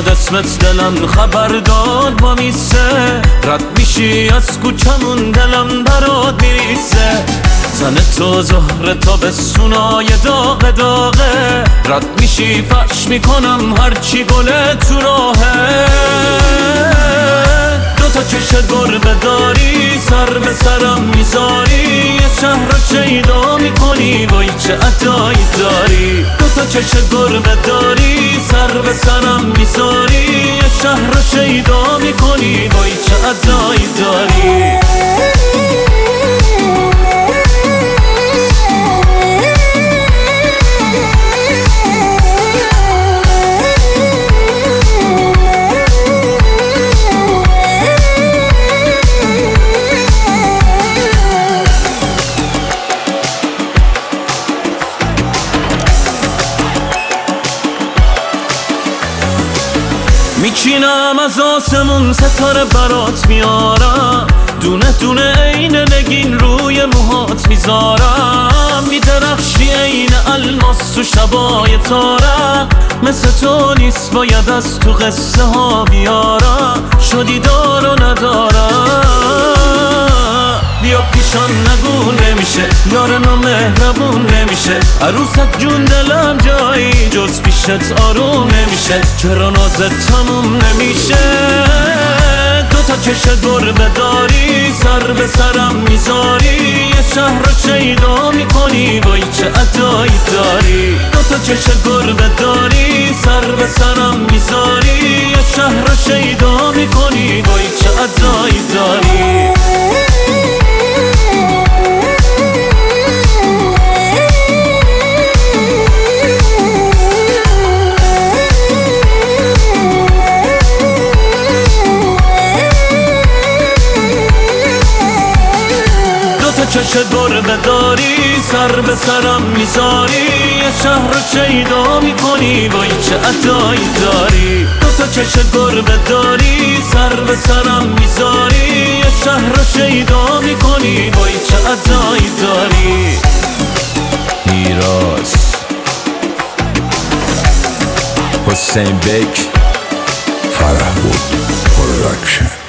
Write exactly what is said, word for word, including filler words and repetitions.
میاد اسمت دلم خبر داد با میسه، رد میشی از کوچمون دلم برات میریسه. تن تو زهر تابستونای داغ داغه، رد میشی فرش میکنم هرچی گله تو راهه. دوتا چشت گربه داری سر به سرم میذاری، یه شهر رو شیدا میکنی وای چه عطایی داری. دوتا چشت گربه داری سر به سرم میذاری، یه شهر رو شیدا میکنی وای چه عطایی داری. میچینم از آسمون ستاره برات میارم، دونه دونه عین نگین روی موهات میذارم. میدرخشی عین الماس تو شبای تارم، مثل تو نیست باید از تو قصه ها بیارم. شدی دار و ندارم، بیا پیشان نگو نمیشه، یارن و مهربون نمیشه. عروست جون دلم جایی جز پیشت آروم نمیشه، چرا نازت تموم نمیشه. دوتا چشت گربه داری سر به سرم میذاری، یه شهر رو شیدا میکنی وای چه عطایی داری. دوتا چشت گربه داری سر به سرم میذاری، یه شهر رو شیدا میکنی وای چه عطایی داری. چشت گربه داری سر به سرم میذاری، یه شهر رو شیدا میکنی وای چه عطایی داری. دوتا چشت گربه داری سر به سرم میذاری، یه شهر رو شیدا میکنی وای چه عطایی داری. میراث حسین بک فرح بود پروداکشن.